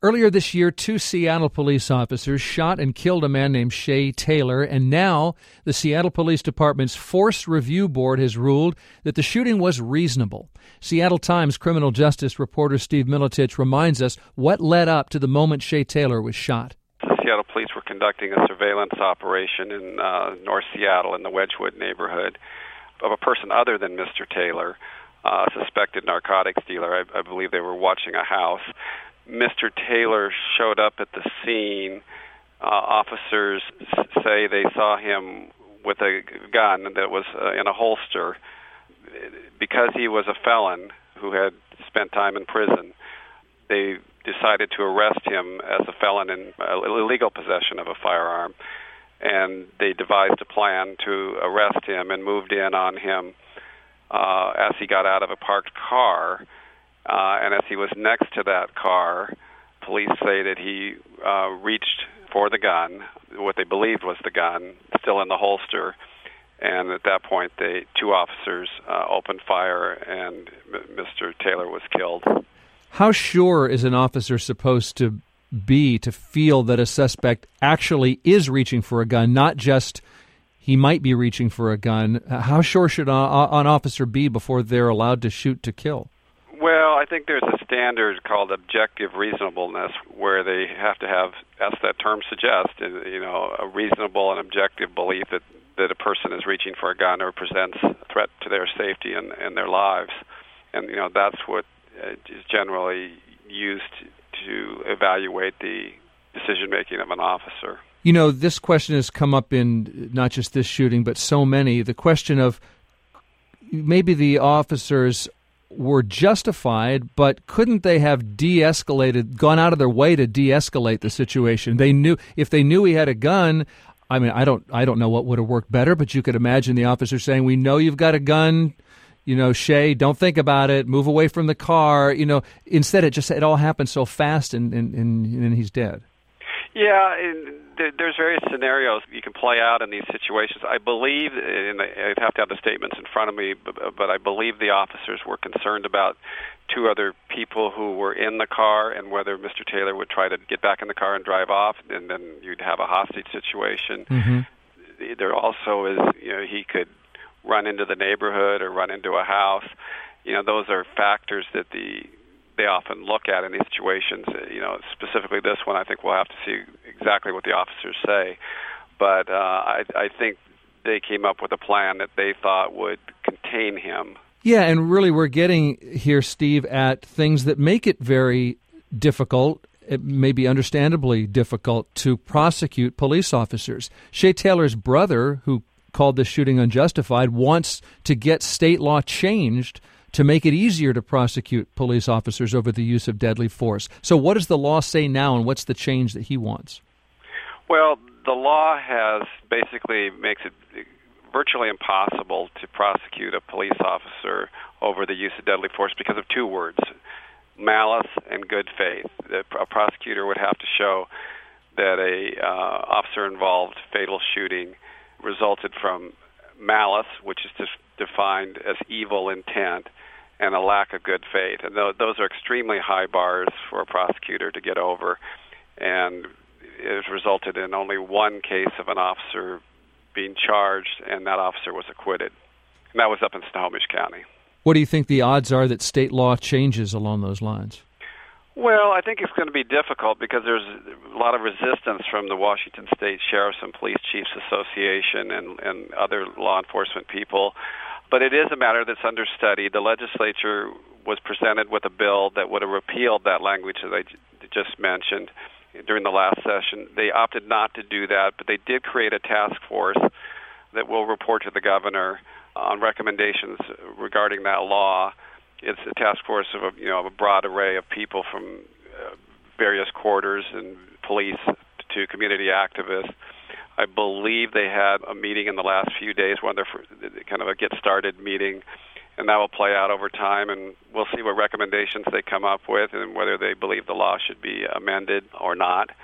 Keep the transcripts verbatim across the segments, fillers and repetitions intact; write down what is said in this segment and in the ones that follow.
Earlier this year, two Seattle police officers shot and killed a man named Shay Taylor, and now the Seattle Police Department's Force Review Board has ruled that the shooting was reasonable. Seattle Times criminal justice reporter Steve Militich reminds us what led up to the moment Shay Taylor was shot. The Seattle police were conducting a surveillance operation in uh, North Seattle in the Wedgwood neighborhood of a person other than Mister Taylor, a suspected narcotics dealer. I, I believe they were watching a house. Mister Taylor showed up at the scene. Uh, officers say they saw him with a gun that was uh, in a holster. Because he was a felon who had spent time in prison, they decided to arrest him as a felon in uh, illegal possession of a firearm, and they devised a plan to arrest him and moved in on him uh, as he got out of a parked car. Uh, and as he was next to that car, police say that he uh, reached for the gun, what they believed was the gun, still in the holster. And at that point, the two officers uh, opened fire, and M- Mister Taylor was killed. How sure is an officer supposed to be to feel that a suspect actually is reaching for a gun, not just he might be reaching for a gun? How sure should a, an officer be before they're allowed to shoot to kill? Well, I think there's a standard called objective reasonableness where they have to have, as that term suggests, you know, a reasonable and objective belief that, that a person is reaching for a gun or presents a threat to their safety and, and their lives. And, you know, that's what is generally used to evaluate the decision-making of an officer. You know, this question has come up in not just this shooting, but so many. The question of maybe the officers were justified, but couldn't they have de-escalated, gone out of their way to de-escalate the situation? They knew if they knew he had a gun. I mean, I don't, I don't know what would have worked better, but you could imagine the officer saying, "We know you've got a gun. You know, Shay, don't think about it. Move away from the car." You know, instead, it just it all happened so fast, and and and, and he's dead. Yeah, and there's various scenarios you can play out in these situations. I believe, and I'd have to have the statements in front of me, but I believe the officers were concerned about two other people who were in the car and whether Mister Taylor would try to get back in the car and drive off, and then you'd have a hostage situation. Mm-hmm. There also is, you know, he could run into the neighborhood or run into a house. You know, those are factors that the they often look at in these situations. You know, specifically this one, I think we'll have to see exactly what the officers say. But uh, I, I think they came up with a plan that they thought would contain him. Yeah, and really we're getting here, Steve, at things that make it very difficult, it may be understandably difficult, to prosecute police officers. Shay Taylor's brother, who called this shooting unjustified, wants to get state law changed to make it easier to prosecute police officers over the use of deadly force. So what does the law say now, and what's the change that he wants? Well, the law has basically makes it virtually impossible to prosecute a police officer over the use of deadly force because of two words, malice and good faith. A prosecutor would have to show that a uh, officer-involved fatal shooting resulted from malice, which is just defined as evil intent, and a lack of good faith. And th- those are extremely high bars for a prosecutor to get over, and it has resulted in only one case of an officer being charged, and that officer was acquitted. And that was up in Snohomish County. What do you think the odds are that state law changes along those lines? Well, I think it's going to be difficult because there's a lot of resistance from the Washington State Sheriffs and Police Chiefs Association and, and other law enforcement people. But it is a matter that's under study. The legislature was presented with a bill that would have repealed that language that I just mentioned during the last session. They opted not to do that, but they did create a task force that will report to the governor on recommendations regarding that law. It's a task force of a, you know, of a broad array of people from uh, various quarters and police to community activists. I believe they had a meeting in the last few days, one of their kind of a get-started meeting, and that will play out over time, and we'll see what recommendations they come up with and whether they believe the law should be amended or not.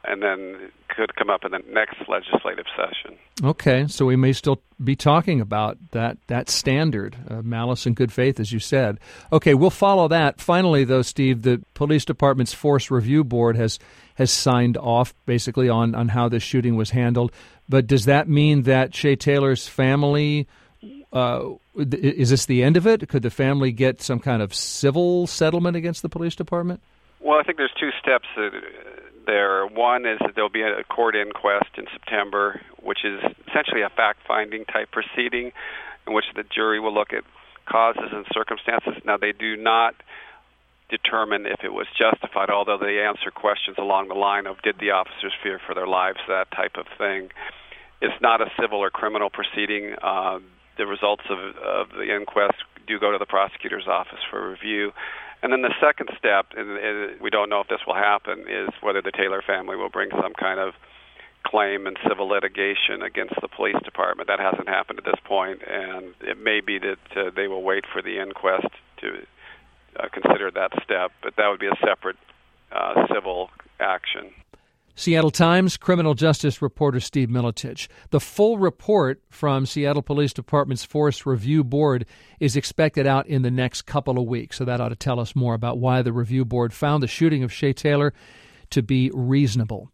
and then could come up in the next legislative session. Okay, so we may still be talking about that that standard, uh, malice and good faith, as you said. Okay, we'll follow that. Finally, though, Steve, the police department's Force Review Board has has signed off basically on, on how this shooting was handled. But does that mean that Shay Taylor's family, uh, is this the end of it? Could the family get some kind of civil settlement against the police department? Well, I think there's two steps there. One is that there'll be a court inquest in September, which is essentially a fact-finding type proceeding in which the jury will look at causes and circumstances. Now, they do not determine if it was justified, although they answer questions along the line of did the officers fear for their lives, that type of thing. It's not a civil or criminal proceeding. Uh, the results of, of the inquest do go to the prosecutor's office for review. And then the second step, and, and we don't know if this will happen, is whether the Taylor family will bring some kind of claim in civil litigation against the police department. That hasn't happened at this point, and it may be that uh, they will wait for the inquest to uh, consider that step, but that would be a separate uh, civil action. Seattle Times criminal justice reporter Steve Miletich. The full report from Seattle Police Department's Force Review Board is expected out in the next couple of weeks, so that ought to tell us more about why the review board found the shooting of Shay Taylor to be reasonable.